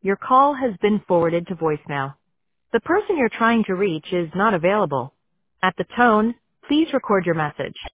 Your call has been forwarded to voicemail. The person you're trying to reach is not available. At the tone, please record your message.